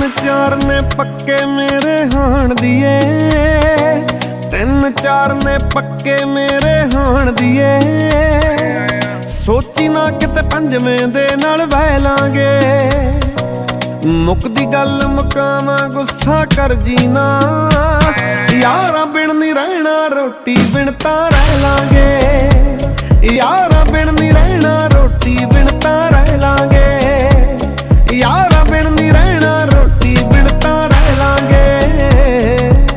ਤਿੰਨ ਚਾਰ ਨੇ ਪੱਕੇ ਮੇਰੇ ਹਾਣ ਦੀਏ, ਤਿੰਨ ਚਾਰ ਨੇ ਪੱਕੇ ਮੇਰੇ ਹਾਣ ਦੀਏ। ਸੋਚੀ ਨਾ ਕਿਤੇ ਪੰਜਵੇਂ ਦੇ ਨਾਲ ਬਹਿ ਲਾਂਗੇ, ਮੁੱਕਦੀ ਗੱਲ ਮੁਕਾਵਾਂ ਗੁੱਸਾ ਕਰ ਜੀਨਾ। ਯਾਰਾਂ ਬਿਨ ਨੀ ਰਹਿਣਾ, ਰੋਟੀ ਬਿਨ ਤਾਂ ਰਹਿ ਲਾਂਗੇ, ਯਾਰਾਂ ਬਿਨ ਨੀ ਰਹਿਣਾ,